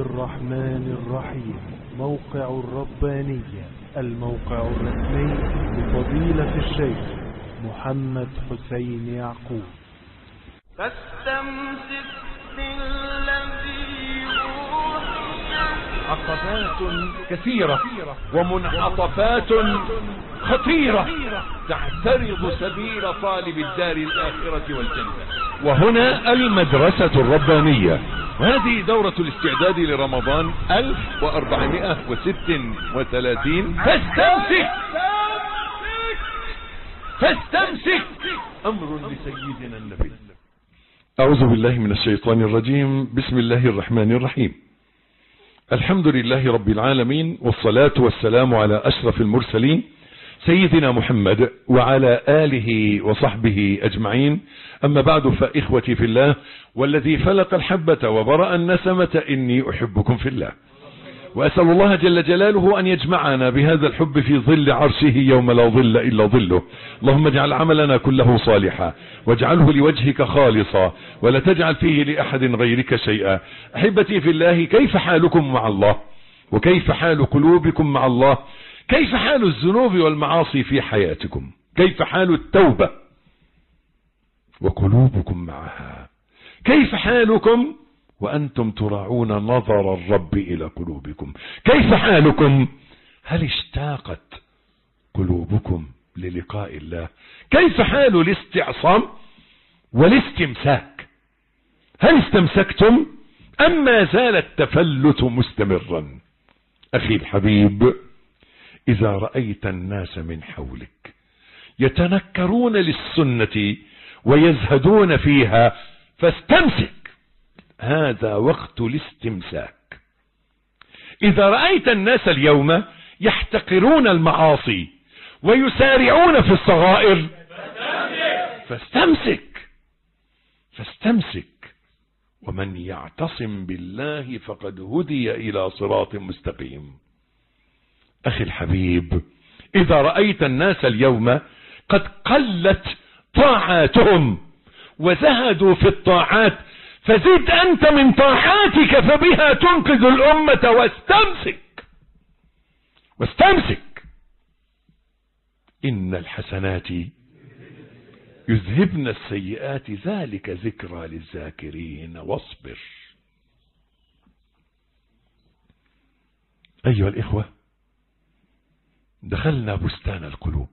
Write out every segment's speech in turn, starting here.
الرحمن الرحيم. موقع الربانية، الموقع الرسمي لفضيلة الشيخ محمد حسين يعقوب. فاستمسك بالذي أوحي. عقبات كثيرة ومنعطفات خطيرة تعترض سبيل طالب الدار الآخرة والجنة. وهنا المدرسة الربانية، وهذه دورة الاستعداد لرمضان 1436. فاستمسك أمر لسيدنا النبي. أعوذ بالله من الشيطان الرجيم. بسم الله الرحمن الرحيم. الحمد لله رب العالمين، والصلاة والسلام على أشرف المرسلين سيدنا محمد وعلى آله وصحبه أجمعين. أما بعد، فإخوتي في الله والذي فلق الحبة وبرأ النسمة إني أحبكم في الله، وأسأل الله جل جلاله أن يجمعنا بهذا الحب في ظل عرشه يوم لا ظل إلا ظله. اللهم اجعل عملنا كله صالحا واجعله لوجهك خالصا ولا تجعل فيه لأحد غيرك شيئا. أحبتي في الله، كيف حالكم مع الله؟ وكيف حال قلوبكم مع الله؟ كيف حال الذنوب والمعاصي في حياتكم؟ كيف حال التوبة وقلوبكم معها؟ كيف حالكم وأنتم تراعون نظر الرب إلى قلوبكم؟ كيف حالكم؟ هل اشتاقت قلوبكم للقاء الله؟ كيف حال الاستعصام والاستمساك؟ هل استمسكتم أم ما زال التفلت مستمرا؟ أخي الحبيب، إذا رأيت الناس من حولك يتنكرون للسنة ويزهدون فيها فاستمسك، هذا وقت الاستمساك. إذا رأيت الناس اليوم يحتقرون المعاصي ويسارعون في الصغائر فاستمسك. ومن يعتصم بالله فقد هدي إلى صراط مستقيم. أخي الحبيب، إذا رأيت الناس اليوم قد قلت طاعاتهم وزهدوا في الطاعات، فزد أنت من طاعاتك فبها تنقذ الأمة. واستمسك. إن الحسنات يذهبن السيئات، ذلك ذكرى للذاكرين. واصبر. أيها الإخوة، دخلنا بستان القلوب.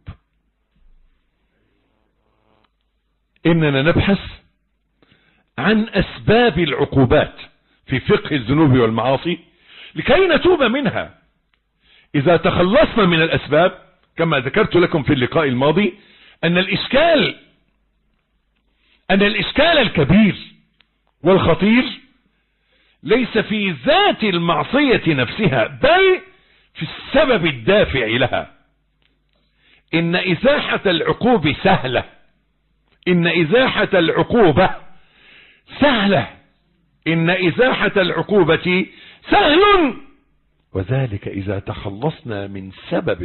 إننا نبحث عن أسباب العقوبات في فقه الذنوب والمعاصي لكي نتوب منها. إذا تخلصنا من الأسباب، كما ذكرت لكم في اللقاء الماضي، أن الإشكال الكبير والخطير ليس في ذات المعصية نفسها، بل في السبب الدافع لها. إن إزاحة العقوبة سهلة. إن إزاحة العقوبة سهل، وذلك إذا تخلصنا من سبب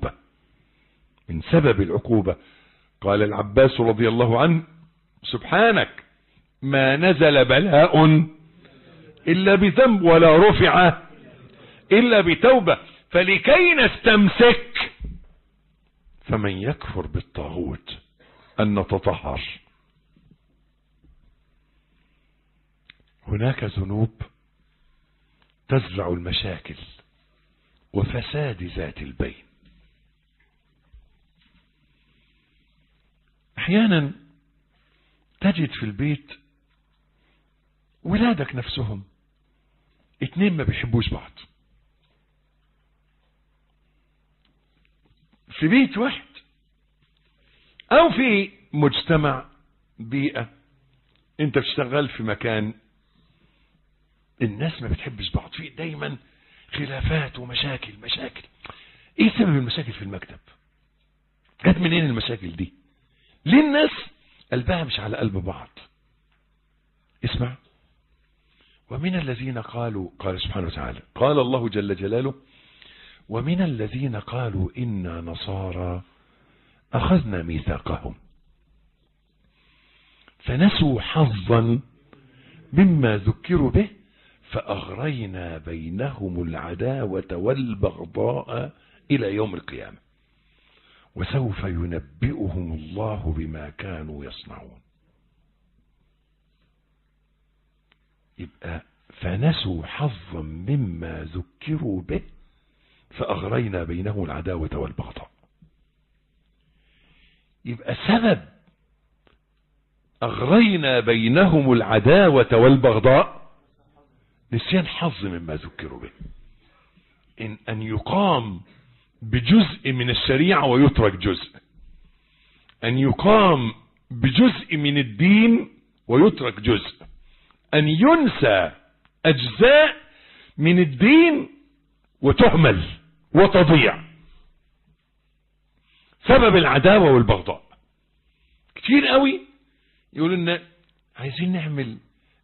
العقوبة. قال العباس رضي الله عنه: سبحانك ما نزل بلاء إلا بذنب ولا رفع إلا بتوبة. فلكي نستمسك، فمن يكفر بالطاغوت أن نتطهر. هناك ذنوب تزرع المشاكل وفساد ذات البين. احيانا تجد في البيت ولادك نفسهم اتنين ما بيحبوش بعض في بيت واحد، او في مجتمع، بيئة، انت بتشتغل في مكان الناس ما بتحبش بعض، في دايما خلافات ومشاكل. ايه سبب المشاكل في المكتب؟ جت منين المشاكل دي؟ ليه الناس قلبها مش على قلب بعض؟ اسمع: ومن الذين قالوا، قال سبحانه وتعالى، قال الله جل جلاله: ومن الذين قالوا إنا نصارى أخذنا ميثاقهم فنسوا حظا مما ذكروا به فأغرينا بينهم العداوة والبغضاء إلى يوم القيامة وسوف ينبئهم الله بما كانوا يصنعون. يبقى فنسوا حظا مما ذكروا به فأغرينا بينهم العداوة والبغضاء. يبقى سبب أغرينا بينهم العداوة والبغضاء نسيان حظ مما ذكروا به، أن يقام بجزء من الشريعة ويترك جزء، أن يقام بجزء من الدين ويترك جزء، أن ينسى أجزاء من الدين وتهمل وتضيع. سبب العداوة والبغضاء كتير قوي يقولوا لنا عايزين نعمل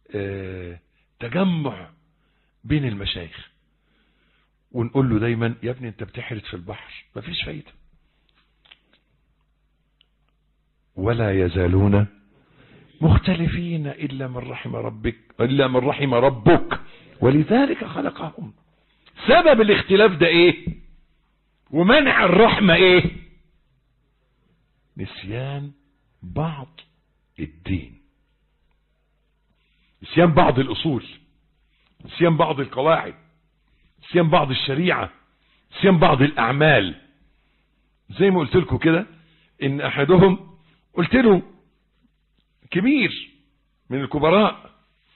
تجمع بين المشايخ، ونقول له دايما يا ابني انت بتحرد في البحر مفيش فايدة. ولا يزالون مختلفين إلا من رحم ربك ولذلك خلقهم. سبب الاختلاف ده ايه ومنع الرحمة ايه؟ نسيان بعض الدين، نسيان بعض الأصول، نسيان بعض القواعد، نسيان بعض الشريعة، نسيان بعض الأعمال. زي ما قلت لكم كده إن أحدهم قلت له كبير من الكبراء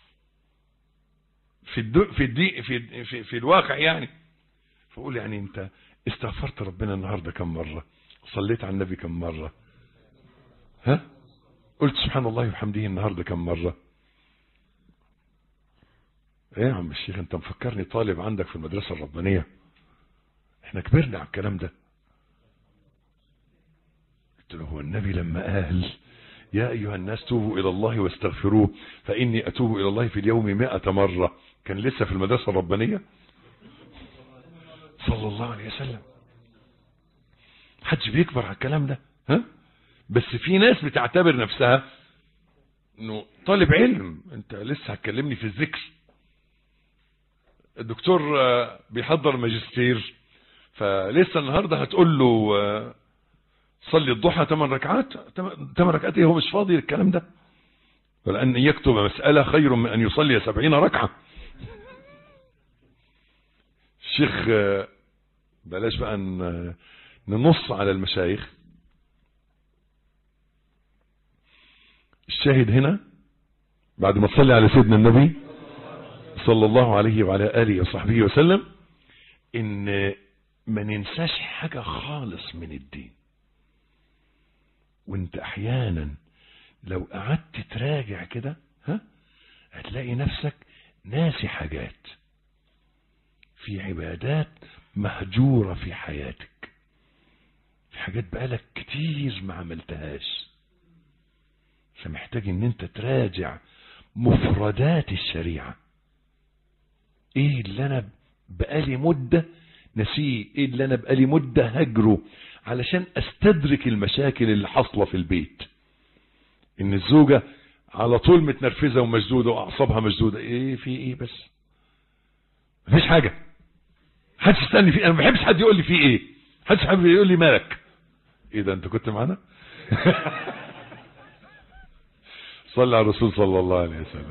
في الواقع يعني، فقول يعني أنت استغفرت ربنا النهاردة كم مرة؟ صليت على النبي كم مرة؟ ها؟ قلت سبحان الله وبحمده النهاردة كم مرة؟ ايه يا عم الشيخ انت مفكرني طالب عندك في المدرسة الربانية؟ احنا كبرنا على الكلام ده. قلت له هو النبي لما قال يا ايها الناس توبوا الى الله واستغفروه فاني اتوب الى الله في اليوم 100 مرة كان لسه في المدرسة الربانية صلى الله عليه وسلم؟ محدش بيكبر على الكلام ده. ها؟ بس في ناس بتعتبر نفسها انه طالب علم، انت لسه هتكلمني في الذكر. الدكتور بيحضر ماجستير فلسه النهاردة هتقول له صلي الضحى 8 ركعات. 8 ركعات ايه؟ هو مش فاضي الكلام ده. ولأن يكتب مسألة خير من أن يصلي 70 ركعة. الشيخ بلاش بقى ننص على المشايخ. الشاهد هنا بعد ما تصلي على سيدنا النبي صلى الله عليه وعلى آله وصحبه وسلم إن ما ننساش حاجة خالص من الدين. وانت أحيانا لو قعدت تراجع كده هتلاقي نفسك ناسي حاجات في عبادات مهجورة في حياتك، في حاجات بقالك كتير ما عملتهاش، فمحتاج ان انت تراجع مفردات الشريعة. ايه اللي انا بقالي مدة نسيه، ايه اللي انا بقالي مدة هجره، علشان استدرك المشاكل اللي حصلة في البيت. ان الزوجة على طول متنرفزة ومشدودة واعصابها مشدودة. ايه في ايه بس؟ مفيش حاجة. محدش يسألني فيه، انا ما بحبش حد يقول لي فيه ايه، محدش حابب يقول لي مالك. ايه ده انت كنت معانا؟ صلى على الرسول صلى الله عليه وسلم.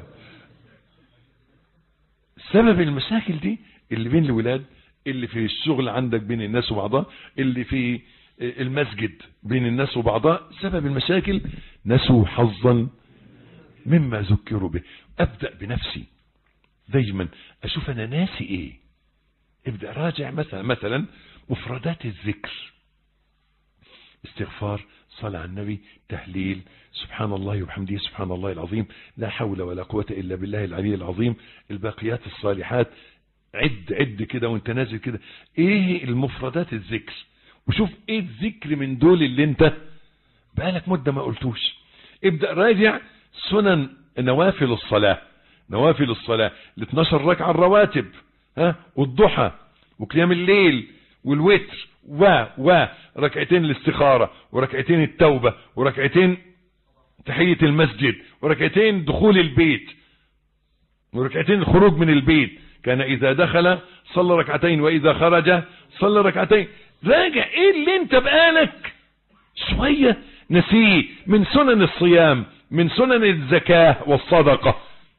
سبب المشاكل دي اللي بين الولاد، اللي في الشغل عندك بين الناس وبعضها، اللي في المسجد بين الناس وبعضها، سبب المشاكل نسوا حظا مما ذكروا به. ابدأ بنفسي دايما اشوف انا ناسي ايه. ابدأ راجع مثلا مفردات الذكر: استغفار، صلاة على النبي، تهليل، سبحان الله وبحمده سبحان الله العظيم، لا حول ولا قوة إلا بالله العلي العظيم، الباقيات الصالحات. عد كده وانت نازل كده ايه المفردات الذكر، وشوف ايه الذكر من دول اللي انت بقالك مدة ما قلتوش. ابدأ راجع سنن نوافل الصلاة، نوافل الصلاة ال12 ركعة الرواتب، والضحى وقيام الليل والوتر وركعتين الاستخارة وركعتين التوبة وركعتين تحية المسجد وركعتين دخول البيت. وركعتين الخروج من البيت، كان إذا دخل صلى ركعتين وإذا خرج صلى ركعتين. راجع ايه اللي انت بقالك شوية نسيه من سنن الصيام، من سنن الزكاة والصدقة.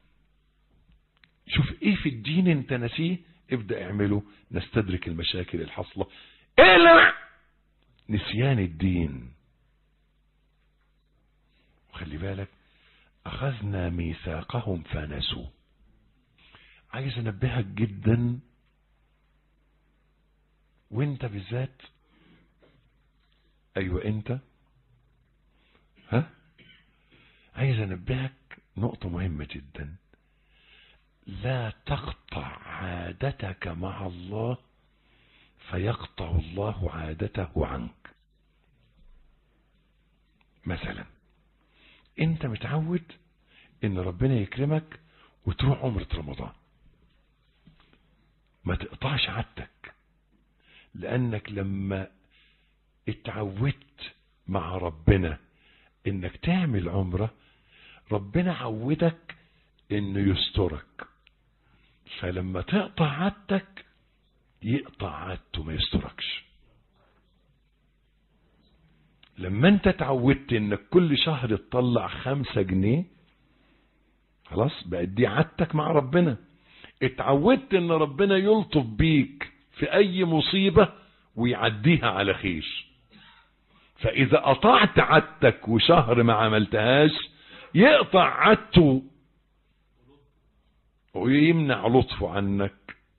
شوف ايه في الدين انت نسيه، ابدأ اعمله، نستدرك المشاكل الحاصلة. اقلع نسيان الدين. وخلي بالك، اخذنا ميثاقهم فنسوا. عايز انبهك جدا، وانت بالذات، ايوه انت، عايز انبهك نقطة مهمة جدا. لا تقطع عادتك مع الله فيقطع الله عادته عنك. مثلا انت متعود ان ربنا يكرمك وتروح عمرة رمضان، ما تقطعش عادتك، لانك لما اتعودت مع ربنا انك تعمل عمرة، ربنا عودك انه يسترك، فلما تقطع عادتك يقطع عادته ما يستركش. لما انت اتعودت انك كل شهر تطلع 5 جنيه، خلاص بقت دي عادتك مع ربنا. اتعودت ان ربنا يلطف بيك في اي مصيبة ويعديها على خير. فاذا قطعت عادتك وشهر ما عملتهاش، يقطع عادته ويمنع لطفه عنك،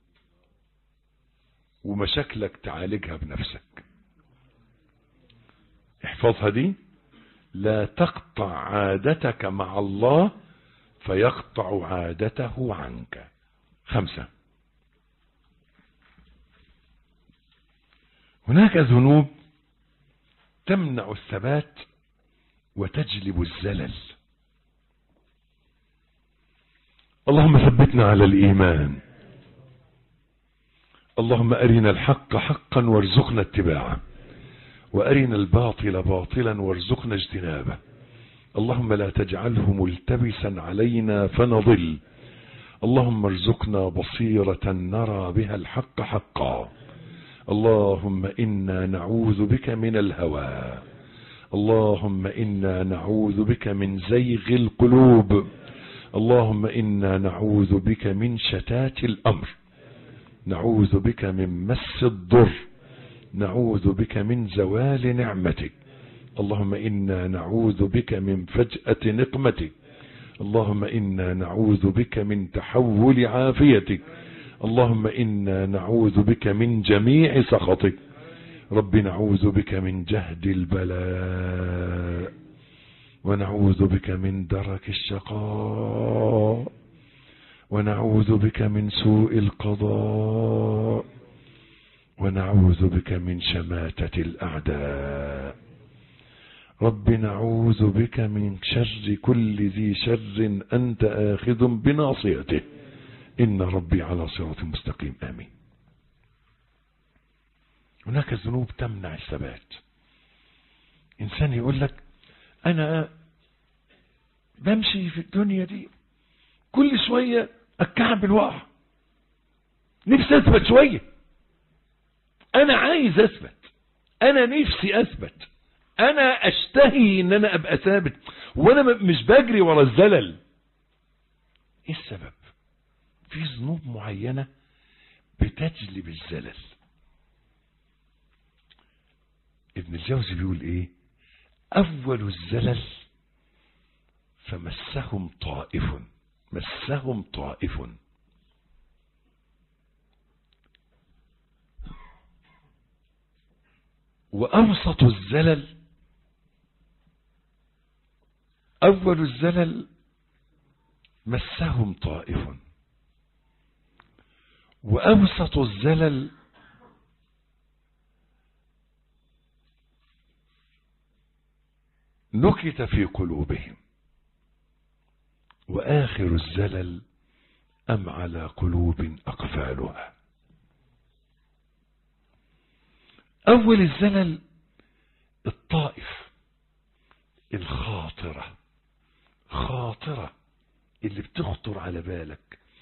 ومشاكلك تعالجها بنفسك. احفظها دي، لا تقطع عادتك مع الله فيقطع عادته عنك. 5، هناك ذنوب تمنع الثبات وتجلب الزلل. اللهم ثبتنا على الإيمان. اللهم أرنا الحق حقا وارزقنا اتباعه، وأرنا الباطل باطلا وارزقنا اجتنابه. اللهم لا تجعله ملتبسا علينا فنضل. اللهم ارزقنا بصيرة نرى بها الحق حقا. اللهم إنا نعوذ بك من الهوى. اللهم إنا نعوذ بك من زيغ القلوب. اللهم إنا نعوذ بك من شتات الأمر. نعوذ بك من مس الضر. نعوذ بك من زوال نعمتك. اللهم إنا نعوذ بك من فجأة نقمتك. اللهم إنا نعوذ بك من تحول عافيتك. اللهم إنا نعوذ بك من جميع سخطك. رب نعوذ بك من جهد البلاء، ونعوذ بك من درك الشقاء، ونعوذ بك من سوء القضاء، ونعوذ بك من شماتة الأعداء. رب نعوذ بك من شر كل ذي شر أنت آخذ بناصيته. إن ربي على صراط مستقيم. آمين. هناك ذنوب تمنع الثبات. إنسان يقول لك أنا بمشي في الدنيا دي كل شوية أتكعب الوقع، نفسي أثبت شوية، أنا عايز أثبت، أنا نفسي أثبت، أنا أشتهي إن أنا أبقى ثابت، وأنا مش بجري ورا الزلل. إيه السبب؟ في ذنوب معينة بتجلب الزلل. ابن الجوزي بيقول ايه؟ اول الزلل فمسهم طائف، مسهم طائف. واوسط الزلل، اول الزلل مسهم طائف، واوسط الزلل نكت في قلوبهم، واخر الزلل ام على قلوب اقفالها. اول الزلل الطائف، الخاطرة، خاطرة اللي بتخطر على بالك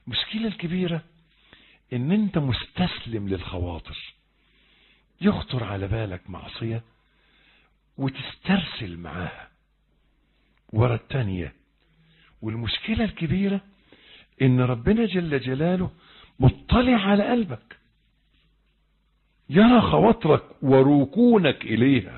المشكلة الكبيرة ان انت مستسلم للخواطر، يخطر على بالك معصية وتسترسل معاها ورا التانية. والمشكلة الكبيرة ان ربنا جل جلاله مطلع على قلبك، يرى خواطرك وركونك إليها،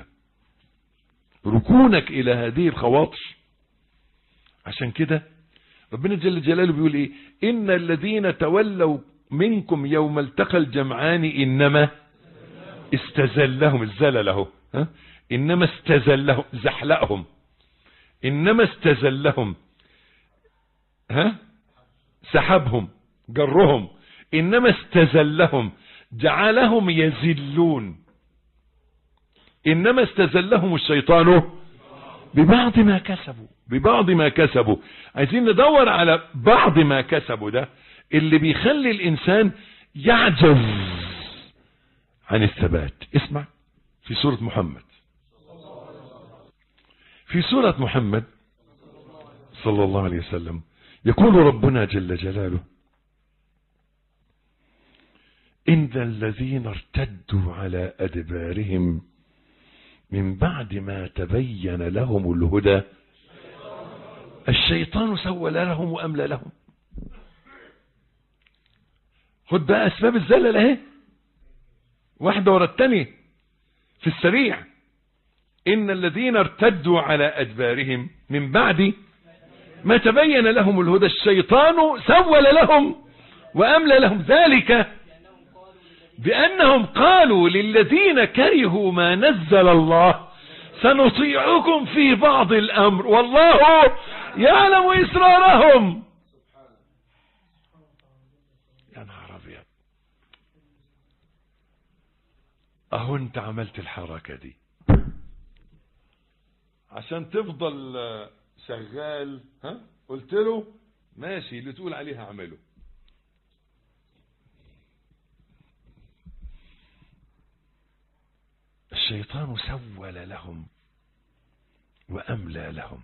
ركونك إلى هذه الخواطر. عشان كده ربنا جل جلاله بيقول ايه؟ إن الذين تولوا منكم يوم التقى الجمعان إنما استزلهم الزلله، إنما استزلهم زحلقهم، إنما استزلهم سحبهم جرهم، إنما استزلهم جعلهم يزلون، إنما استزلهم الشيطان ببعض ما كسبوا، ببعض ما كسبوا. عايزين ندور على بعض ما كسبوا ده اللي بيخلي الإنسان يعجز عن الثبات. اسمع في سورة محمد، في سورة محمد صلى الله عليه وسلم يقول ربنا جل جلاله: إن الذين ارتدوا على أدبارهم من بعد ما تبين لهم الهدى الشيطان سول لهم وأملى لهم. خد بقى أسباب الزلل اهي واحدة ورا التانية في السريع. إن الذين ارتدوا على أدبارهم من بعد ما تبين لهم الهدى الشيطان سول لهم وأملى لهم، ذلك بأنهم قالوا للذين كرهوا ما نزل الله سنطيعكم في بعض الأمر والله يعلم إسرارهم. يا نهار أبيض، أهو أنت عملت الحركة دي عشان تفضل شغال، قلت له ماشي اللي تقول عليها اعمله. الشيطان سول لهم وأملى لهم.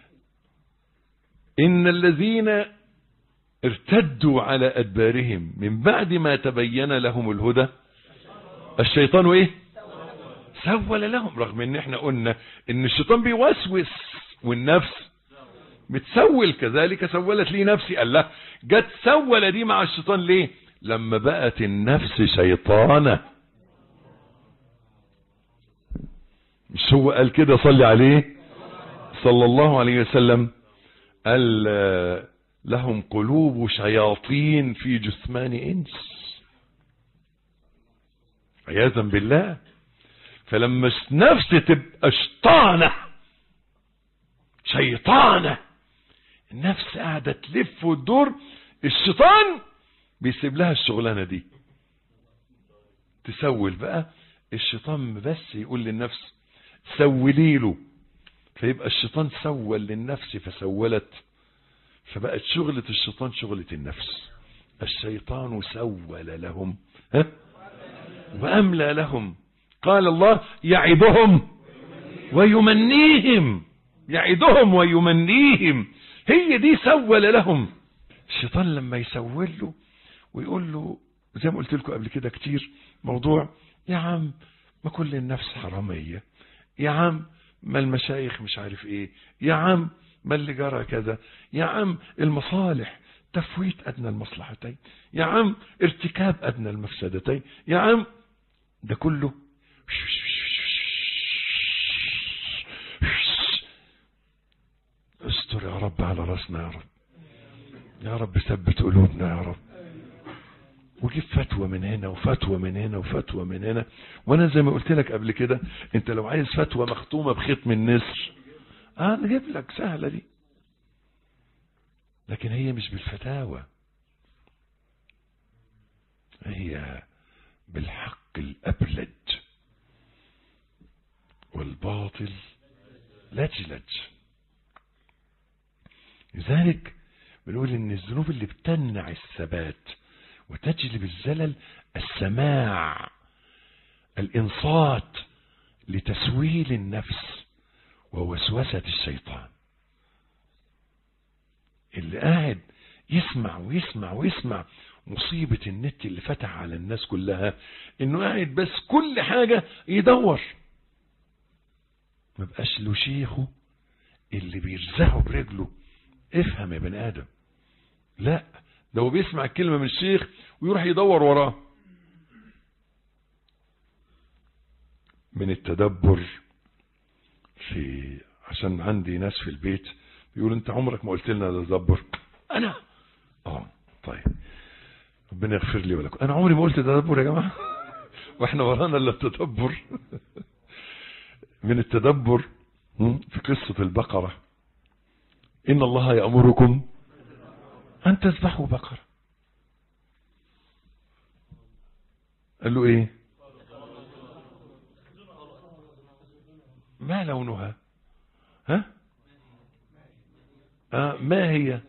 إن الذين ارتدوا على أدبارهم من بعد ما تبين لهم الهدى الشيطان ايه؟ سول لهم. رغم ان احنا قلنا ان الشيطان بيوسوس والنفس بتسول كذلك، سولت لي نفسي. قال لا، جت سول دي مع الشيطان ليه؟ لما بقت النفس شيطانة. مش هو قال كده صلي عليه صلى الله عليه وسلم؟ قال لهم قلوب شياطين في جثمان انس، عياذا بالله. فلما النفس تبقى شيطانة، النفس قاعدة تلف وتدور، الشيطان بيسيب لها الشغلانة دي تسول بقى. الشيطان بس يقول للنفس سولي له، فيبقى الشيطان سول للنفس فسولت، فبقت شغلة الشيطان شغلة النفس. الشيطان سول لهم وأملى لهم. قال الله يعدهم ويمنيهم، يعدهم ويمنيهم، هي دي سول لهم. الشيطان لما يسول له ويقول له زي ما قلت لكم قبل كده كتير، موضوع يا عم ما كل النفس حرامية، يا عم ما المشايخ مش عارف ايه، يا عم ما اللي جرى كذا، يا عم المصالح تفويت أدنى المصلحتين، يا عم ارتكاب أدنى المفسدتين، يا عم ده كله استر يا رب على راسنا يا رب، يا رب ثبت قلوبنا يا رب. وجيب فتوى من هنا وفتوى من هنا وفتوى من هنا. وانا زي ما قلت لك قبل كده، انت لو عايز فتوى مختومة بختم النسر نجيب لك سهلة دي، لكن هي مش بالفتاوى، هي بالحق الأبلج والباطل لجلج. لذلك بنقول ان الذنوب اللي بتمنع الثبات وتجلب الزلل السماع، الانصات لتسويل النفس ووسوسة الشيطان. اللي قاعد يسمع ويسمع ويسمع. مصيبة النت اللي فتح على الناس كلها انه قاعد بس كل حاجة يدور، ما بقاش له شيخه اللي بيرزعه برجله. افهم يا بني ادم، لا ده هو بيسمع الكلمة من الشيخ ويروح يدور وراه. من التدبر عشان عندي ناس في البيت بيقول انت عمرك ما قلت لنا تدبر. انا طيب ربنا يغفر لي ولكم، انا عمري ما قلت تدبر يا جماعة واحنا ورانا الا التدبر. من التدبر في قصة البقرة، ان الله يأمركم ان تذبحوا بقرة. قال له ايه؟ ما لونها؟ ما هي؟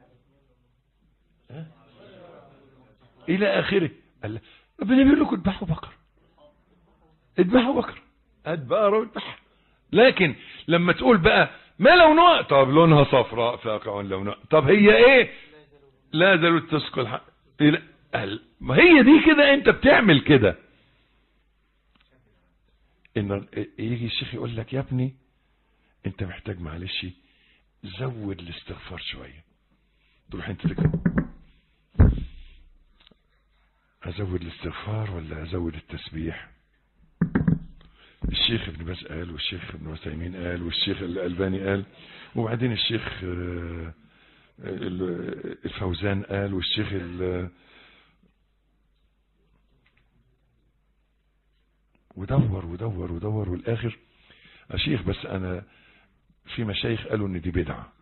الى اخره. ربنا بيقول لكم اذبحوا بقرة، اذبحوا بقرة، بقرة واذبحها. لكن لما تقول بقى ما لونها، طب لونها صفراء فاقع لونها، طب هي ايه؟ لا زالوا تسقى الحق. ما هي دي كده، انت بتعمل كده. ان يجي الشيخ يقول لك يا ابني انت محتاج معلش زود الاستغفار شوية، تروح انت تكتب ازود الاستغفار ولا ازود التسبيح؟ الشيخ ابن باز قال، والشيخ ابن عثيمين قال، والشيخ الألباني قال، وبعدين الشيخ الفوزان قال، والشيخ ودور ودور ودور والاخر يا شيخ بس انا في مشايخ قالوا ان دي بدعة.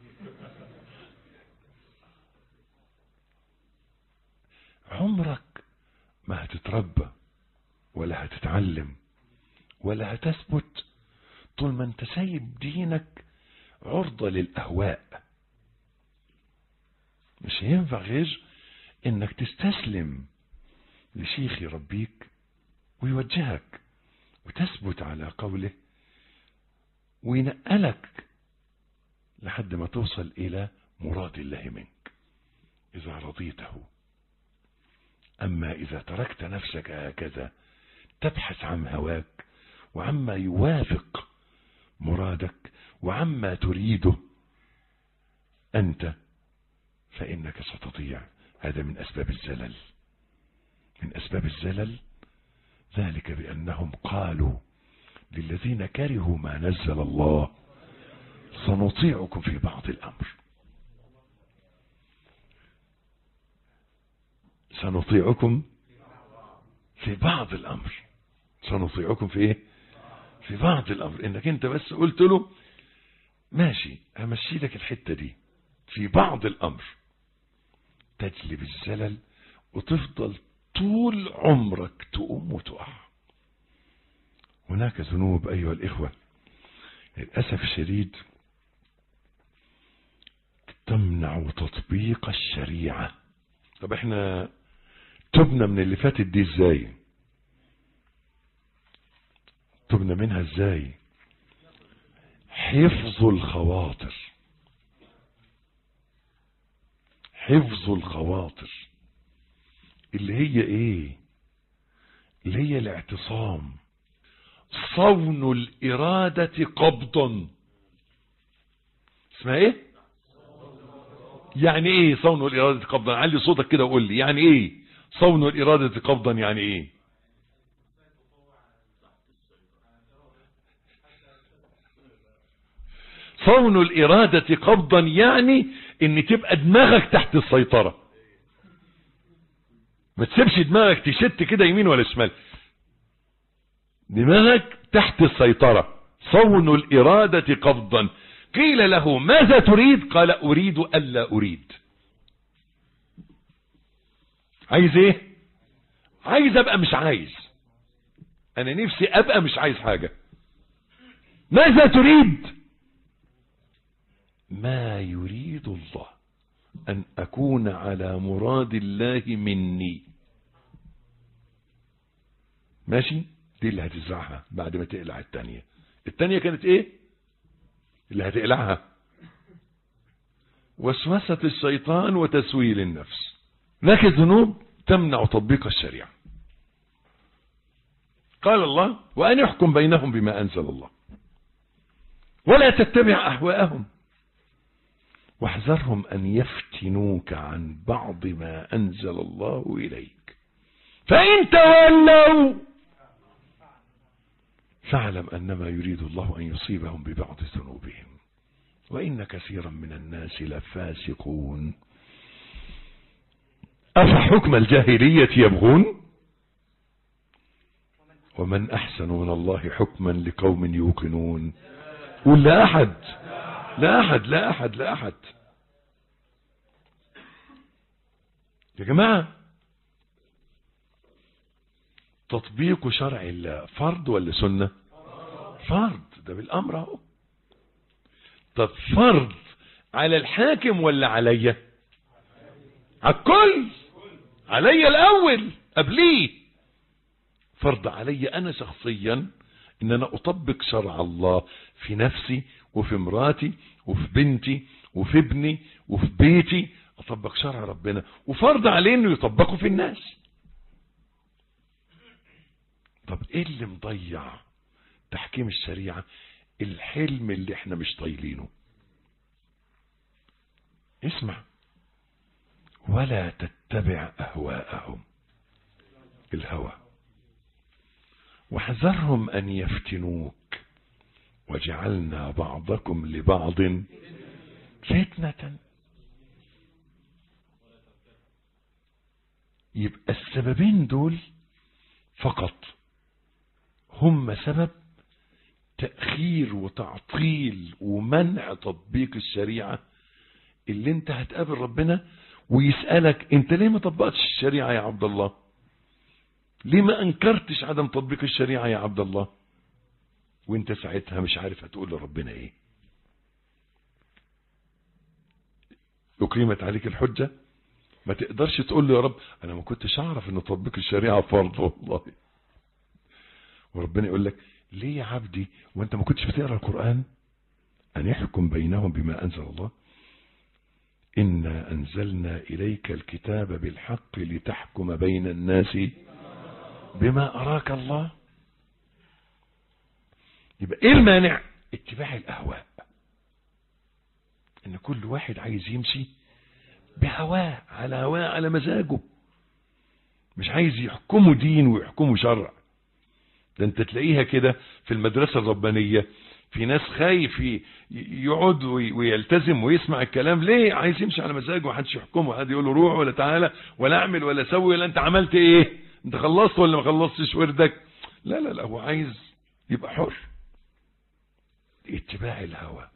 عمرك ما هتتربى ولا هتتعلم ولا هتثبت طول ما انت سايب دينك عرضة للأهواء. مش هينفع غير انك تستسلم لشيخ يربيك ويوجهك وتثبت على قوله وينقلك لحد ما توصل إلى مراد الله منك إذا رضيته. أما إذا تركت نفسك هكذا تبحث عن هواك وعما يوافق مرادك وعما تريده أنت، فإنك ستضيع. هذا من أسباب الزلل. من أسباب الزلل ذلك بأنهم قالوا للذين كرهوا ما نزل الله سنطيعكم في بعض الأمر. سنطيعكم في بعض الأمر. سنطيعكم في ايه؟ في بعض الأمر. انك انت بس قلت له ماشي همشي لك الحتة دي في بعض الأمر، تجلب الزلل وتفضل طول عمرك تقوم وتقع. هناك ذنوب أيها الإخوة للأسف الشديد تمنع تطبيق الشريعة. طب احنا تبنا من اللي فاتت دي ازاي؟ تبنا منها ازاي؟ حفظ الخواطر. حفظ الخواطر اللي هي ايه؟ اللي هي الاعتصام. صون الإرادة قبضا. اسمها ايه؟ يعني ايه صون الإرادة قبضا؟ علي صوتك كده وقول لي يعني ايه صون الإرادة قبضا؟ يعني ايه؟ صون الإرادة قبضا يعني ان تبقى دماغك تحت السيطرة، ما تسيبش دماغك تشت كده يمين ولا شمال، دماغك تحت السيطرة. صون الإرادة قبضا. قيل له ماذا تريد؟ قال أريد ألا أريد. عايز ايه؟ عايز ابقى مش عايز. انا نفسي ابقى مش عايز حاجة. ماذا تريد؟ ما يريد الله ان اكون على مراد الله مني. ماشي؟ دي اللي هتزرعها بعد ما تقلع التانية. التانية كانت ايه اللي هتقلعها؟ وسوسة الشيطان وتسويل النفس. لكن الذنوب تمنع تطبيق الشريعة. قال الله: وأن يحكم بينهم بما أنزل الله ولا تتبع أهواءهم واحذرهم أن يفتنوك عن بعض ما أنزل الله إليك فإن تولوا فاعلم أنما يريد الله أن يصيبهم ببعض ذنوبهم وإن كثيرا من الناس لفاسقون. أفحكم الجاهلية يبغون ومن أحسن من الله حكما لقوم يوقنون. قل لا أحد لا أحد لا أحد لا أحد. يا جماعة، تطبيق شرع الله فرض ولا سنة؟ فرض، ده بالأمر اهو. طب فرض على الحاكم ولا عليا؟ على الكل، عليا الأول قبليه. فرض علي أنا شخصيا إن أنا أطبق شرع الله في نفسي وفي مراتي وفي بنتي وفي ابني وفي بيتي، أطبق شرع ربنا، وفرض عليه إنه يطبقه في الناس. طب إيه اللي مضيع تحكيم الشريعة؟ الحلم اللي احنا مش طايلينه. اسمع: ولا تتبع أهواءهم، الهوى، واحذرهم أن يفتنوك وجعلنا بعضكم لبعض فتنة. يبقى السببين دول فقط هم سبب تأخير وتعطيل ومنع تطبيق الشريعة. اللي انت هتقابل ربنا ويسألك: انت ليه ما طبقتش الشريعة يا عبد الله؟ ليه ما انكرتش عدم تطبيق الشريعة يا عبد الله؟ وانت ساعتها مش عارف هتقول لربنا ايه. أقيمت عليك الحجة، ما تقدرش تقول له: يا رب انا ما كنتش اعرف ان تطبيق الشريعة فرض والله. وربنا يقول لك: ليه يا عبدي وانت ما كنتش بتقرأ القرآن؟ أن يحكم بينهم بما أنزل الله إنا أنزلنا إليك الكتاب بالحق لتحكم بين الناس بما أراك الله. يبقى إيه المانع؟ اتباع الأهواء. إن كل واحد عايز يمشي بهواه، على هواه، على مزاجه، مش عايز يحكمه دين ويحكمه شرع. ده انت تلاقيها كده في المدرسة الربانية، في ناس خايف يقعد ويلتزم ويسمع الكلام. ليه؟ عايز يمشي على مزاجه ومحدش يحكمه، حد يقول له روح ولا تعالى ولا اعمل ولا سوي ولا انت عملت ايه، انت خلصت ولا ما خلصتش وردك. لا لا لا، هو عايز يبقى حر. اتباع الهوى.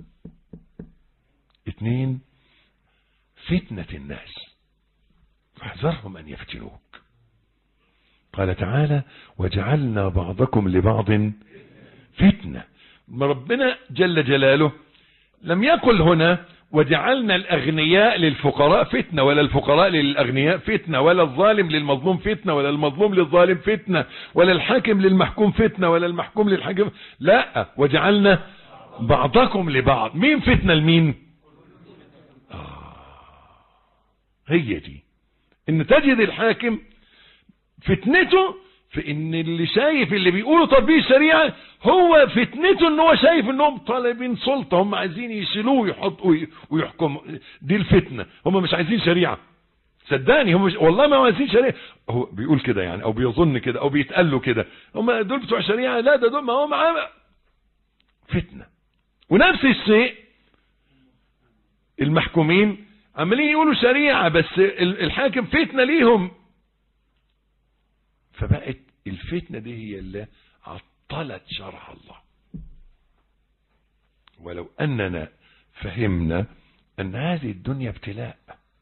2 فتنة الناس، فاحذرهم ان يفتنوك. قال تعالى: وجعلنا بعضكم لبعض فتنة. ما ربنا جل جلاله لم يقل هنا وجعلنا الأغنياء للفقراء فتنة، ولا الفقراء للأغنياء فتنة، ولا الظالم للمظلوم فتنة، ولا المظلوم للظالم فتنة، ولا الحاكم للمحكوم فتنة، ولا المحكوم للحاكم. لا، وجعلنا بعضكم لبعض. مين فتنة لمين؟ هي دي ان تجد الحاكم فتنته في ان اللي شايف اللي بيقولوا تطبيق الشريعة، هو فتنته ان هو شايف انهم طالبين سلطة، هم عايزين يشيلوه ويحطوا ويحكموا. دي الفتنة. هم مش عايزين شريعة، صدقني. هم والله ما عايزين شريعة. هو بيقول كده يعني، او بيظن كده، او بيتقال له كده. هم دول بتوع شريعة؟ لا، ده دول ما هو معاه فتنة. ونفس الشيء المحكومين عمالين يقولوا شريعة، بس الحاكم فتنة ليهم. فبقت الفتنة دي هي اللي عطلت شرع الله. ولو أننا فهمنا أن هذه الدنيا ابتلاء،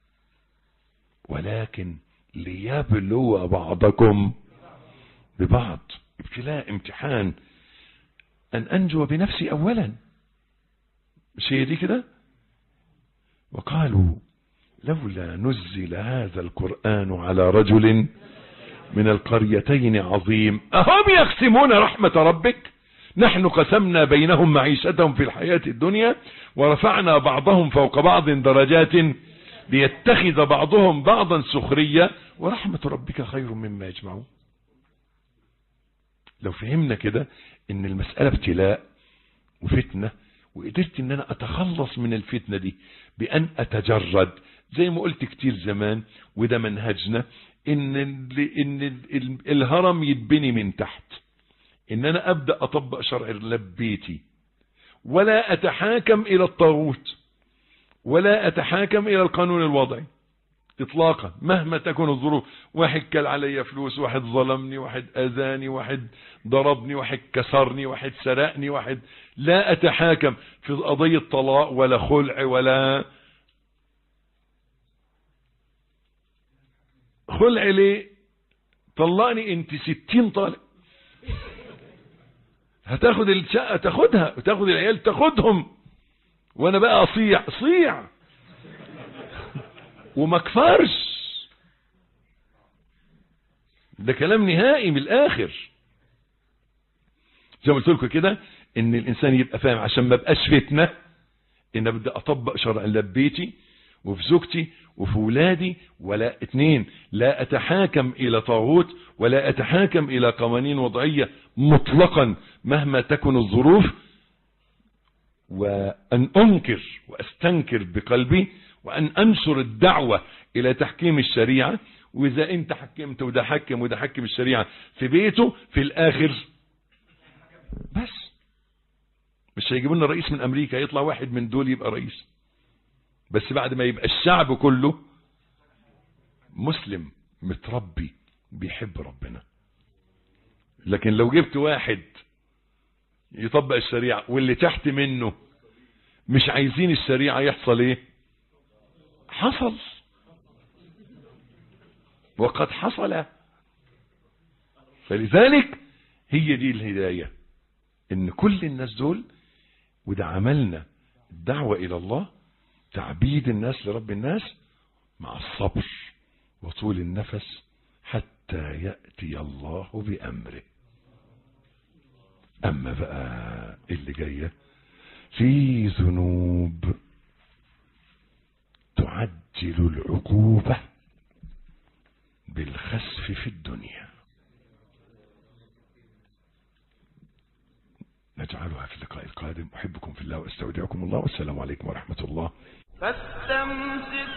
ولكن ليبلو بعضكم ببعض. ابتلاء، امتحان، أن أنجو بنفسي أولا. مش هي دي كده؟ وقالوا لولا نزل هذا القرآن على رجل من القريتين عظيم أهم يقسمون رحمة ربك نحن قسمنا بينهم معيشتهم في الحياة الدنيا ورفعنا بعضهم فوق بعض درجات ليتخذ بعضهم بعضا سخرية ورحمة ربك خير مما يجمعون. لو فهمنا كده ان المسألة ابتلاء وفتنة، وقدرت ان انا اتخلص من الفتنة دي بان اتجرد زي ما قلت كتير زمان، وده منهجنا، ان الهرم يتبني من تحت، ان انا ابدأ اطبق شرع الله ببيتي، ولا اتحاكم الى الطاغوت ولا اتحاكم الى القانون الوضعي اطلاقا مهما تكون الظروف. واحد كل علي فلوس، واحد ظلمني، واحد اذاني، واحد ضربني، واحد كسرني، واحد سرقني، واحد، لا اتحاكم في قضية طلاق ولا خلع ولا خلع. ليه؟ طلقني انت 60 طالق، هتاخد الشقة تاخدها وتاخد العيال تاخدهم، وانا بقى صيع وما كفرش. ده كلام نهائي من الاخر. زي ما قلت لكم كده ان الانسان يبقى فاهم عشان ما بقاش فتنه، ان ابدا اطبق شرع الله ببيتي وفي زوجتي وفي ولادي، ولا اتنين، لا اتحاكم الى طاغوت ولا اتحاكم الى قوانين وضعيه مطلقا مهما تكن الظروف، وان انكر واستنكر بقلبي، وان انشر الدعوه الى تحكيم الشريعه. واذا انت حكمت وده حكم وده حكم الشريعه في بيته، في الاخر بس مش هيجيبوا لنا رئيس من امريكا، يطلع واحد من دول يبقى رئيس، بس بعد ما يبقى الشعب كله مسلم متربي بيحب ربنا. لكن لو جبت واحد يطبق الشريعه واللي تحت منه مش عايزين الشريعه، يحصل ايه؟ حصل، وقد حصل. فلذلك هي دي الهداية، ان كل الناس دول، وده عملنا الدعوة الى الله، تعبيد الناس لرب الناس مع الصبر وطول النفس حتى يأتي الله بأمره. اما بقى اللي جاية في ذنوب تعجل العقوبة بالخسف في الدنيا، نجعلها في اللقاء القادم. أحبكم في الله واستودعكم الله، والسلام عليكم ورحمة الله. فاستمسك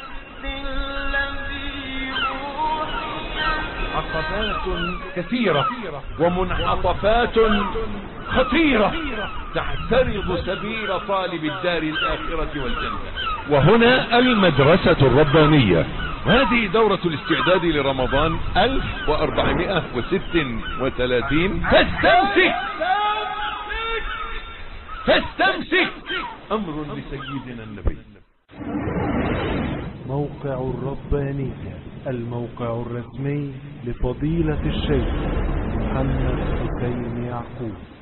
بالذي أوحي. عقبات كثيرة ومنعطفات خطيرة تعترض سبيل طالب الدار الآخرة والجنة. وهنا المدرسة الربانية، وهذه دورة الاستعداد لرمضان 1436. فاستمسك أمر لسيدنا النبي. موقع الربانية، الموقع الرسمي لفضيلة الشيخ محمد حسين يعقوب.